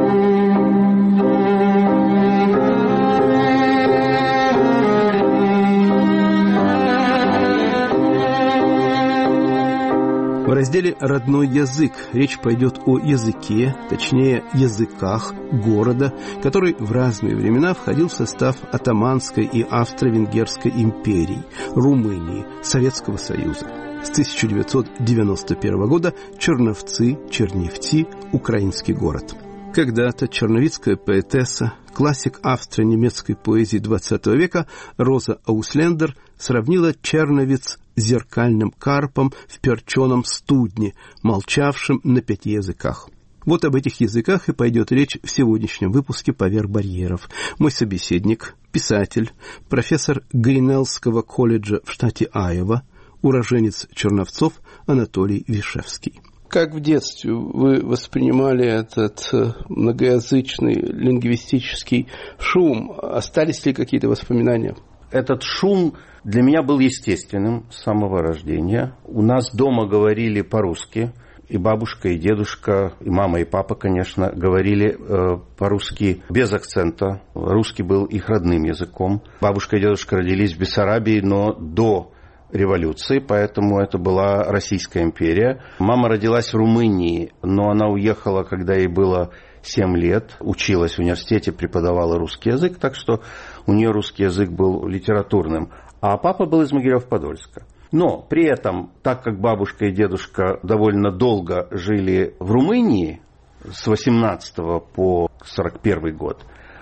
В разделе «Родной язык» речь пойдет о языке, точнее языках города, который в разные времена входил в состав Отtomанской и Австро-Венгерской империй, Румынии, Советского Союза. С тысяча девятьсот девяносто первого года Черновцы, Черневцы, украинский город. Когда-то черновицкая поэтесса, классик австро-немецкой поэзии двадцатого века Роза Ауслендер сравнила Черновец с зеркальным карпом в перченом студне, молчавшим на пяти языках. Вот об этих языках и пойдет речь в сегодняшнем выпуске «Поверх барьеров». Мой собеседник, писатель, профессор Гринеллского колледжа в штате Айова, уроженец Черновцов Анатолий Вишевский. Как в детстве вы воспринимали этот многоязычный лингвистический шум? Остались ли какие-то воспоминания? Этот шум для меня был естественным с самого рождения. У нас дома говорили по-русски. И бабушка, и дедушка, и мама, и папа, конечно, говорили э, по-русски без акцента. Русский был их родным языком. Бабушка и дедушка родились в Бессарабии, но до революции, поэтому это была Российская империя. Мама родилась в Румынии, но она уехала, когда ей было семь лет, училась в университете, преподавала русский язык, так что у нее русский язык был литературным. А папа был из Могилев-Подольска. Но при этом, так как бабушка и дедушка довольно долго жили в Румынии, с восемнадцатого по сорок первый год,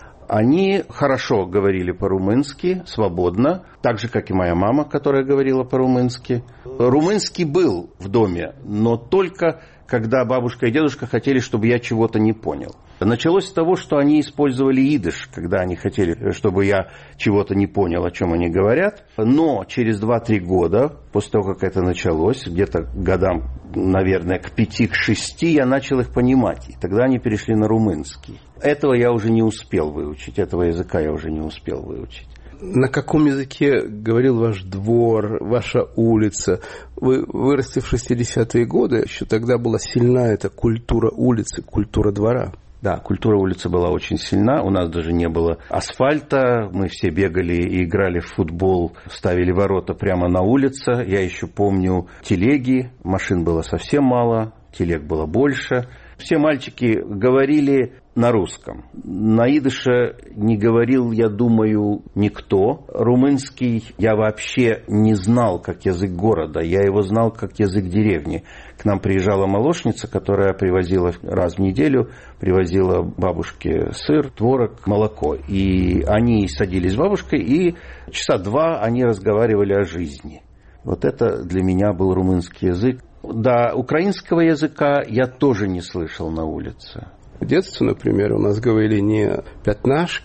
они хорошо говорили по-румынски, свободно, так же, как и моя мама, которая говорила по-румынски. Румынский был в доме, но только когда бабушка и дедушка хотели, чтобы я чего-то не понял. Началось с того, что они использовали идиш, когда они хотели, чтобы я чего-то не понял, о чем они говорят. Но через два-три года, после того, как это началось, где-то годам, наверное, к пяти, к шести, я начал их понимать. И тогда они перешли на румынский. Этого я уже не успел выучить, этого языка я уже не успел выучить. На каком языке говорил ваш двор, ваша улица? Вы выросли в шестидесятые годы, еще тогда была сильна эта культура улицы, культура двора. Да, культура улицы была очень сильна, у нас даже не было асфальта, мы все бегали и играли в футбол, ставили ворота прямо на улице. Я еще помню телеги, машин было совсем мало, телег было больше. Все мальчики говорили на русском. На идыше не говорил, я думаю, никто. Румынский я вообще не знал как язык города, я его знал как язык деревни. К нам приезжала молочница, которая привозила раз в неделю, привозила бабушке сыр, творог, молоко. И они садились с бабушкой, и часа два они разговаривали о жизни. Вот это для меня был румынский язык. Да, украинского языка я тоже не слышал на улице. В детстве, например, у нас говорили не пятнашки,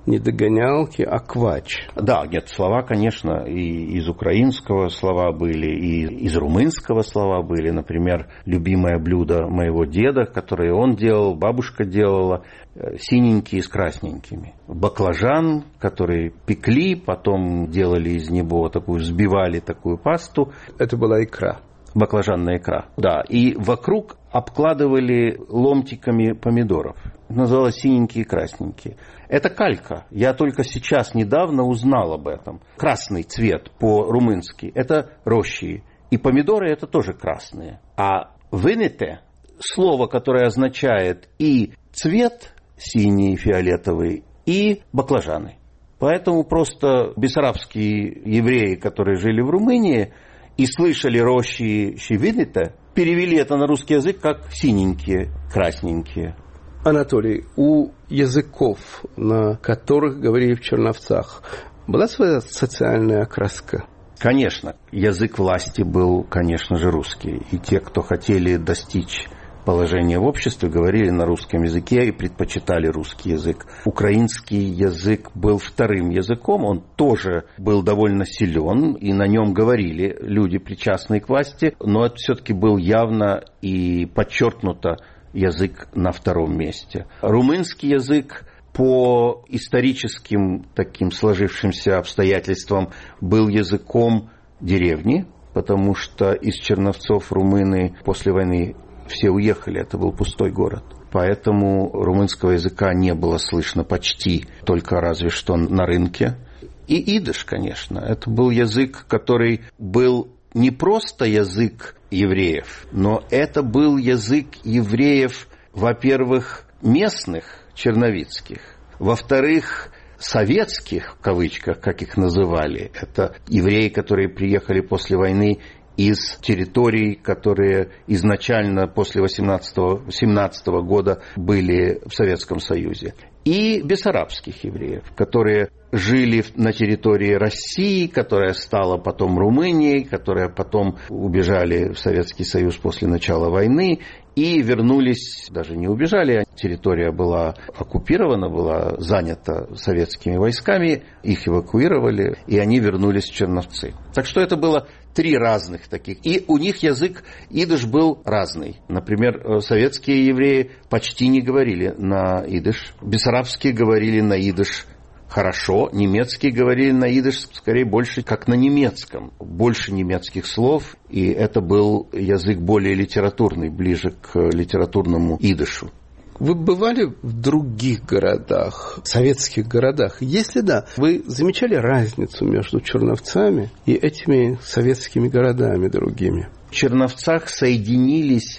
не догонялки, а квач. Да, нет, слова, конечно, и из украинского слова были, и из румынского слова были. Например, любимое блюдо моего деда, которое он делал, бабушка делала, синенькие с красненькими. Баклажан, который пекли, потом делали из него такую, взбивали такую пасту. Это была икра. Баклажанная икра, да. И вокруг обкладывали ломтиками помидоров. Называлось синенькие и красненькие. Это калька. Я только сейчас, недавно узнал об этом. Красный цвет по-румынски – это рощи. И помидоры – это тоже красные. А винете – слово, которое означает и цвет синий, фиолетовый, и баклажаны. Поэтому просто бессарабские евреи, которые жили в Румынии и слышали рощи винете, перевели это на русский язык как синенькие, красненькие. Анатолий, у языков, на которых говорили в Черновцах, была своя социальная окраска? Конечно. Язык власти был, конечно же, русский. И те, кто хотели достичь положения в обществе, говорили на русском языке и предпочитали русский язык. Украинский язык был вторым языком, он тоже был довольно силен, и на нем говорили люди, причастные к власти, но это все-таки был явно и подчеркнуто язык на втором месте. Румынский язык по историческим таким сложившимся обстоятельствам был языком деревни, потому что из Черновцов румыны после войны все уехали, это был пустой город. Поэтому румынского языка не было слышно почти, только разве что на рынке. И идыш, конечно, это был язык, который был не просто язык евреев, но это был язык евреев, во-первых, местных, черновицких, во-вторых, советских, в кавычках, как их называли. Это евреи, которые приехали после войны из территорий, которые изначально после восемнадцатого-семнадцатого года были в Советском Союзе. И бессарабских евреев, которые жили на территории России, которая стала потом Румынией, которые потом убежали в Советский Союз после начала войны и вернулись, даже не убежали, а территория была оккупирована, была занята советскими войсками, их эвакуировали, и они вернулись в Черновцы. Так что это было три разных таких. И у них язык идыш был разный. Например, советские евреи почти не говорили на идыш, бессарабские говорили на идыш хорошо, немецкие говорили на идыш скорее больше как на немецком. Больше немецких слов, и это был язык более литературный, ближе к литературному идышу. Вы бывали в других городах, советских городах? Если да, вы замечали разницу между Черновцами и этими советскими городами другими? В Черновцах соединились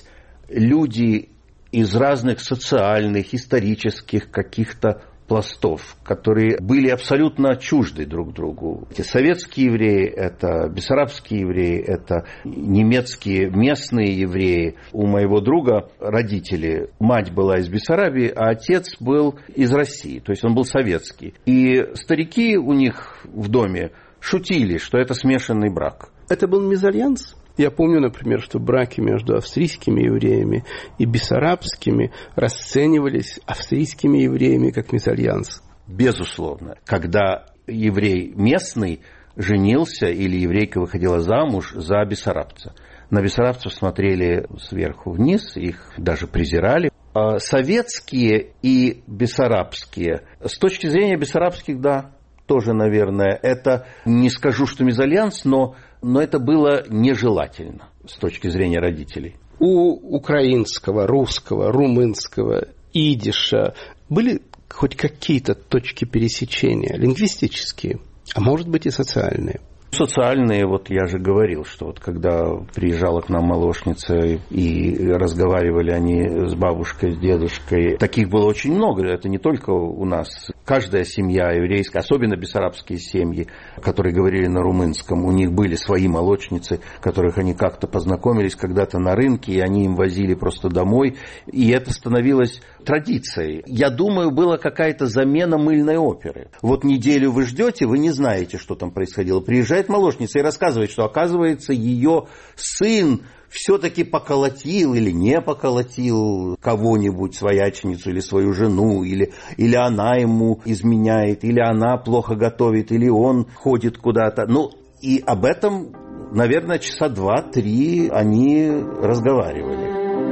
люди из разных социальных, исторических каких-то пластов, которые были абсолютно чужды друг другу. Эти советские евреи, это бессарабские евреи, это немецкие местные евреи. У моего друга родители, мать была из Бессарабии, а отец был из России, то есть он был советский. И старики у них в доме шутили, что это смешанный брак. Это был мезальянс? Я помню, например, что браки между австрийскими евреями и бессарабскими расценивались австрийскими евреями как мезальянс. Безусловно. Когда еврей местный женился или еврейка выходила замуж за бессарабца, на бессарабцев смотрели сверху вниз, их даже презирали. А советские и бессарабские, с точки зрения бессарабских, да, тоже, наверное, это, не скажу, что мезальянс, но, но это было нежелательно с точки зрения родителей. У украинского, русского, румынского, идиша были хоть какие-то точки пересечения, лингвистические, а может быть и социальные? Социальные, вот я же говорил, что вот когда приезжала к нам молочница и разговаривали они с бабушкой, с дедушкой, таких было очень много, это не только у нас. Каждая семья еврейская, особенно бессарабские семьи, которые говорили на румынском, у них были свои молочницы, которых они как-то познакомились когда-то на рынке, и они им возили просто домой, и это становилось традицией. Я думаю, была какая-то замена мыльной оперы. Вот неделю вы ждете, вы не знаете, что там происходило. Приезжает молочница и рассказывает, что, оказывается, ее сын все-таки поколотил или не поколотил кого-нибудь, свояченицу или свою жену, или, или она ему изменяет, или она плохо готовит, или он ходит куда-то. Ну, и об этом, наверное, часа два-три они разговаривали.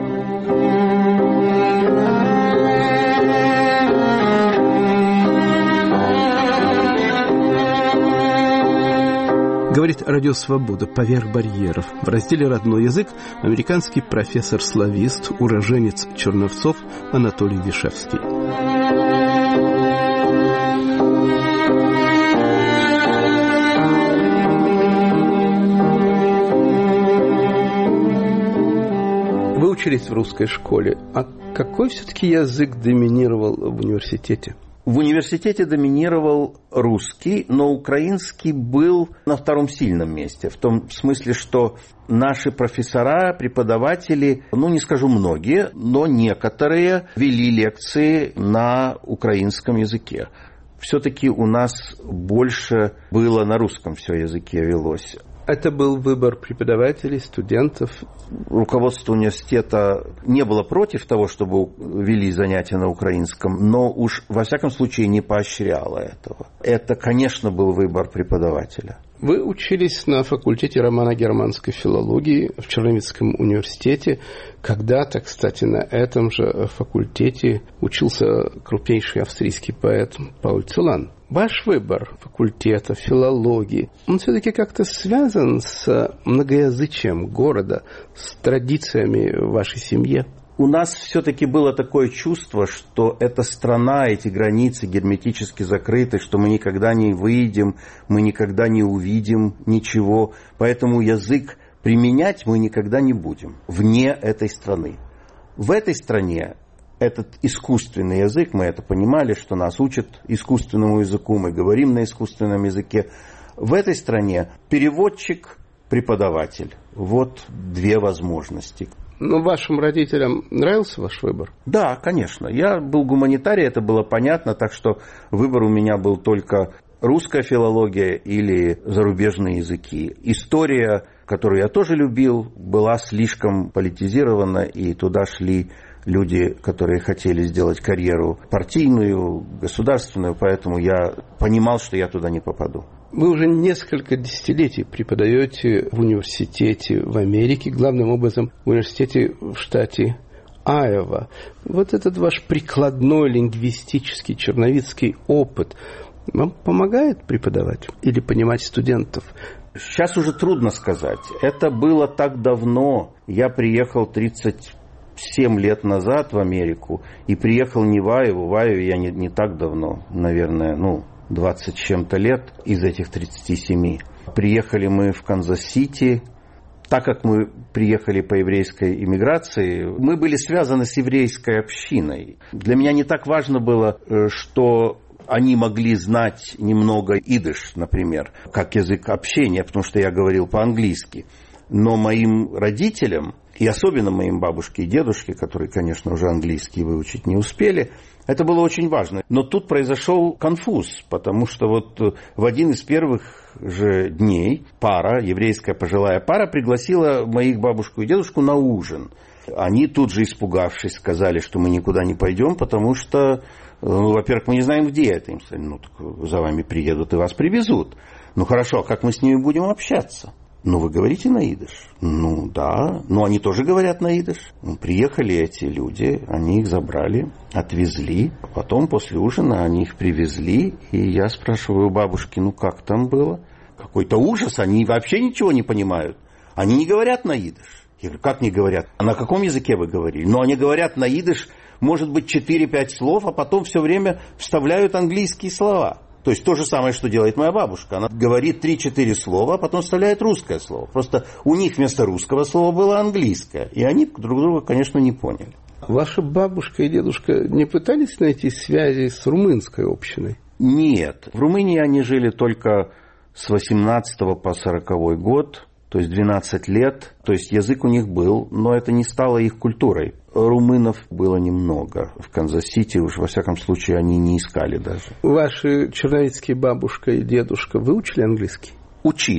Говорит Радио Свобода «Поверх барьеров». В разделе «Родной язык» американский профессор-славист, уроженец Черновцов Анатолий Вишевский. Вы учились в русской школе. А какой все-таки язык доминировал в университете? В университете доминировал русский, но украинский был на втором сильном месте. В том смысле, что наши профессора, преподаватели, ну не скажу многие, но некоторые вели лекции на украинском языке. Все-таки у нас больше было на русском все языке велось. Это был выбор преподавателей, студентов. Руководство университета не было против того, чтобы вели занятия на украинском, но уж во всяком случае не поощряло этого. Это, конечно, был выбор преподавателя. Вы учились на факультете романо-германской филологии в Черновицком университете. Когда-то, кстати, на этом же факультете учился крупнейший австрийский поэт Пауль Целан. Ваш выбор факультета филологии, он все-таки как-то связан с многоязычием города, с традициями в вашей семье? У нас все-таки было такое чувство, что эта страна, эти границы герметически закрыты, что мы никогда не выйдем, мы никогда не увидим ничего. Поэтому язык применять мы никогда не будем вне этой страны. В этой стране этот искусственный язык, мы это понимали, что нас учат искусственному языку, мы говорим на искусственном языке. В этой стране переводчик, преподаватель. Вот две возможности. Но вашим родителям нравился ваш выбор? Да, конечно. Я был гуманитарий, это было понятно, так что выбор у меня был только русская филология или зарубежные языки. История, которую я тоже любил, была слишком политизирована, и туда шли люди, которые хотели сделать карьеру партийную, государственную, поэтому я понимал, что я туда не попаду. Вы уже несколько десятилетий преподаете в университете в Америке, главным образом в университете в штате Айова. Вот этот ваш прикладной лингвистический черновицкий опыт вам помогает преподавать или понимать студентов? Сейчас уже трудно сказать. Это было так давно. Я приехал тридцать семь лет назад в Америку и приехал не в Айову. В Айове я не, не так давно, наверное, ну... двадцать с чем-то лет из этих тридцати семи. Приехали мы в Канзас-Сити. Так как мы приехали по еврейской иммиграции, мы были связаны с еврейской общиной. Для меня не так важно было, что они могли знать немного идиш, например, как язык общения, потому что я говорил по-английски. Но моим родителям, и особенно моим бабушке и дедушке, которые, конечно, уже английский выучить не успели, это было очень важно. Но тут произошел конфуз, потому что вот в один из первых же дней пара, еврейская пожилая пара, пригласила моих бабушку и дедушку на ужин. Они тут же, испугавшись, сказали, что мы никуда не пойдем, потому что, ну, во-первых, мы не знаем, где это. Им сказали, ну, так за вами приедут и вас привезут. Ну, хорошо, а как мы с ними будем общаться? Ну, вы говорите на идиш? Ну, да. Ну, они тоже говорят на идиш. Ну, приехали эти люди, они их забрали, отвезли. Потом, после ужина, они их привезли. И я спрашиваю у бабушки, ну, как там было? Какой-то ужас, они вообще ничего не понимают. Они не говорят на идиш. Я говорю, как не говорят? А на каком языке вы говорили? Ну, они говорят на идиш, может быть, четыре-пять слов, а потом все время вставляют английские слова. То есть то же самое, что делает моя бабушка. Она говорит три-четыре слова, а потом вставляет русское слово. Просто у них вместо русского слова было английское. И они друг друга, конечно, не поняли. Ваша бабушка и дедушка не пытались найти связи с румынской общиной? Нет. В Румынии они жили только с восемнадцатого по сороковой год, то есть двенадцать лет. То есть язык у них был, но это не стало их культурой. Румынов было немного. В Канзас-Сити уж, во всяком случае, они не искали даже. Ваши черновицкие бабушка и дедушка выучили английский? Учили.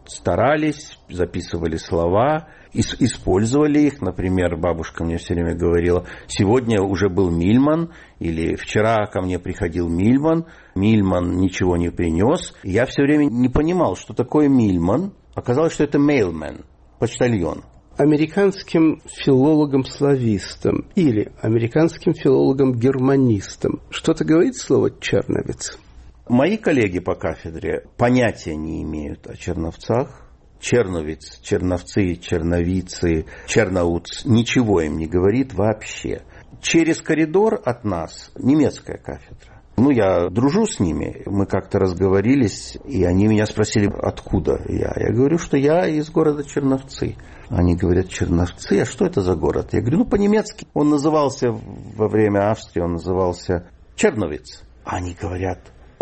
старались, записывали слова, использовали их. Например, бабушка мне все время говорила: сегодня уже был Мильман, или вчера ко мне приходил Мильман, Мильман ничего не принес. Я все время не понимал, что такое Мильман. Оказалось, что это mailman, почтальон. Американским филологом-славистом или американским филологом-германистом что-то говорит слово «черновец»? Мои коллеги по кафедре понятия не имеют о черновцах. Черновец, черновцы, черновицы, черноуц ничего им не говорит вообще. Через коридор от нас немецкая кафедра. Ну, я дружу с ними, мы как-то разговорились, и они меня спросили, откуда я. Я говорю, что я из города Черновцы. Они говорят: Черновцы? А что это за город? Я говорю, ну, по-немецки. Он назывался во время Австрии, он назывался Черновец. Они говорят: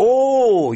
о,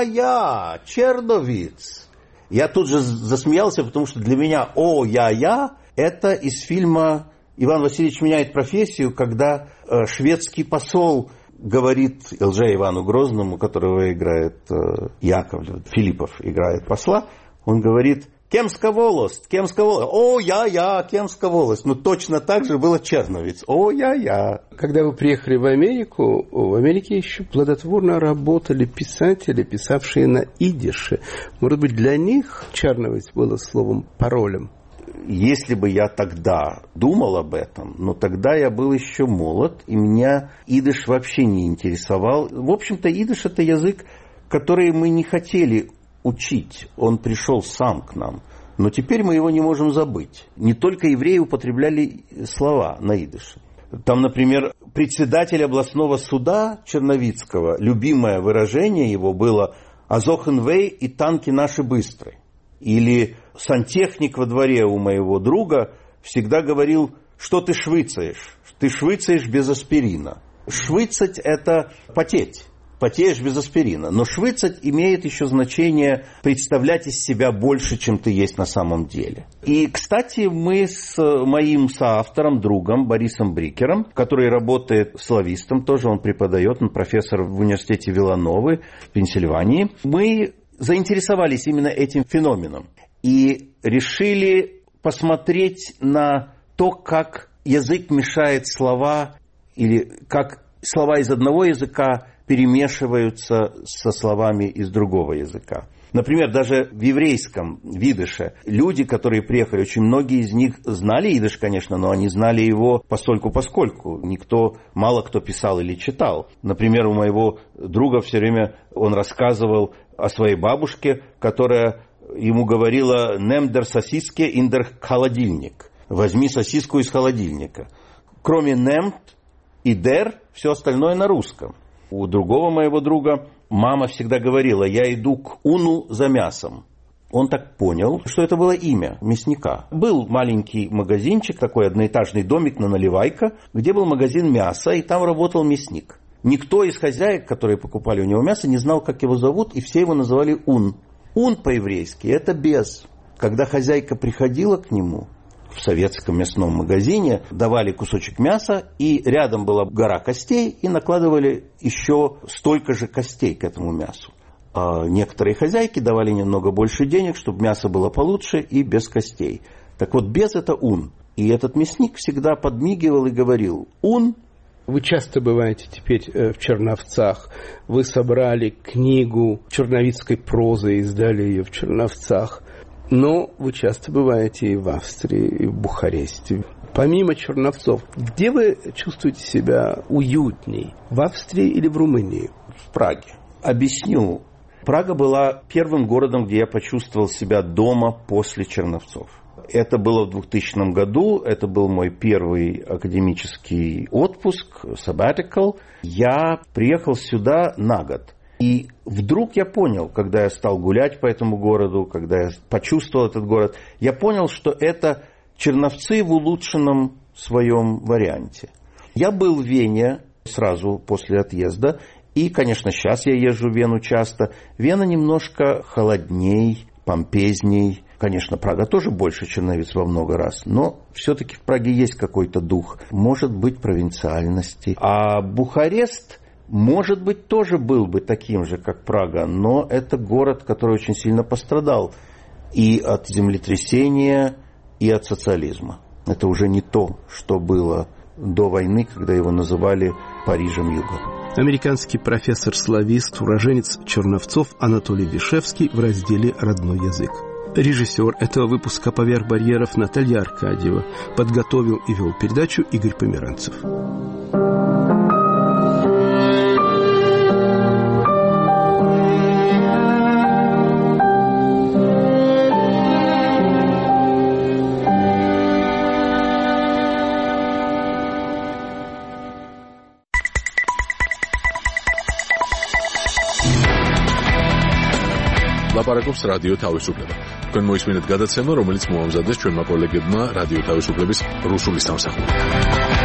я-я, Черновец. Я тут же засмеялся, потому что для меня «О, я-я» – это из фильма «Иван Васильевич меняет профессию», когда э, шведский посол говорит лже-Ивану Грозному, которого играет э, Яковлев, Филиппов играет посла, он говорит: «Кемска волость, Кемска волость, о, я-я, Кемска волость». Ну, точно так же было Черновец, о, я-я. Когда вы приехали в Америку, в Америке еще плодотворно работали писатели, писавшие на идише. Может быть, для них Черновец было словом паролем? Если бы я тогда думал об этом, но тогда я был еще молод, и меня идиш вообще не интересовал. В общем-то, идиш – это язык, который мы не хотели учить. Он пришел сам к нам. Но теперь мы его не можем забыть. Не только евреи употребляли слова на идише. Там, например, председатель областного суда Черновицкого, любимое выражение его было «Азохенвей и танки наши быстрые». Или сантехник во дворе у моего друга всегда говорил: что ты швыцаешь? Ты швыцаешь без аспирина. Швыцать – это потеть. Потеешь без аспирина. Но швыцать имеет еще значение представлять из себя больше, чем ты есть на самом деле. И, кстати, мы с моим соавтором, другом Борисом Брикером, который работает славистом, тоже он преподает, он профессор в университете Вилановы в Пенсильвании, мы заинтересовались именно этим феноменом и решили посмотреть на то, как язык мешает слова, или как слова из одного языка перемешиваются со словами из другого языка. Например, даже в еврейском идише люди, которые приехали, очень многие из них знали идиш, конечно, но они знали его постольку-поскольку. Никто, мало кто писал или читал. Например, у моего друга все время он рассказывал о своей бабушке, которая ему говорила «немдер сосиске индер холодильник». «Возьми сосиску из холодильника». Кроме «немд» и «дер» все остальное на русском. У другого моего друга мама всегда говорила: я иду к Уну за мясом. Он так понял, что это было имя мясника. Был маленький магазинчик, такой одноэтажный домик на Наливайко, где был магазин мяса, и там работал мясник. Никто из хозяек, которые покупали у него мясо, не знал, как его зовут, и все его называли Ун. Ун по-еврейски – это без. Когда хозяйка приходила к нему в советском мясном магазине, давали кусочек мяса, и рядом была гора костей, и накладывали еще столько же костей к этому мясу. А некоторые хозяйки давали немного больше денег, чтобы мясо было получше и без костей. Так вот, без – это ун. И этот мясник всегда подмигивал и говорил: ун. Вы часто бываете теперь в Черновцах. Вы собрали книгу черновицкой прозы и издали ее в Черновцах. Но вы часто бываете и в Австрии, и в Бухаресте. Помимо Черновцов, где вы чувствуете себя уютней? В Австрии или в Румынии? В Праге. Объясню. Прага была первым городом, где я почувствовал себя дома после Черновцов. Это было в двухтысячном году, это был мой первый академический отпуск, sabbatical. Я приехал сюда на год. И вдруг я понял, когда я стал гулять по этому городу, когда я почувствовал этот город, я понял, что это Черновцы в улучшенном своем варианте. Я был в Вене сразу после отъезда, и, конечно, сейчас я езжу в Вену часто. Вена немножко холодней, помпезней. Конечно, Прага тоже больше Черновиц во много раз, но все-таки в Праге есть какой-то дух, может быть, провинциальности. А Бухарест, может быть, тоже был бы таким же, как Прага, но это город, который очень сильно пострадал. и от землетрясения, и от социализма. Это уже не то, что было до войны, когда его называли Парижем Юга. Американский профессор-славист, уроженец Черновцов Анатолий Вишевский в разделе «Родной язык». Режиссер этого выпуска «Поверх барьеров» Наталья Аркадьева. Подготовил и вел передачу Игорь Померанцев. ლაპარაკობს რადიო თავისუფლება. თქვენ მოისმინეთ გადაცემა, რომელიც მოამზადეს ჩვენმა კოლეგებმა რადიო თავისუფლების რუსული სამსახურიდან.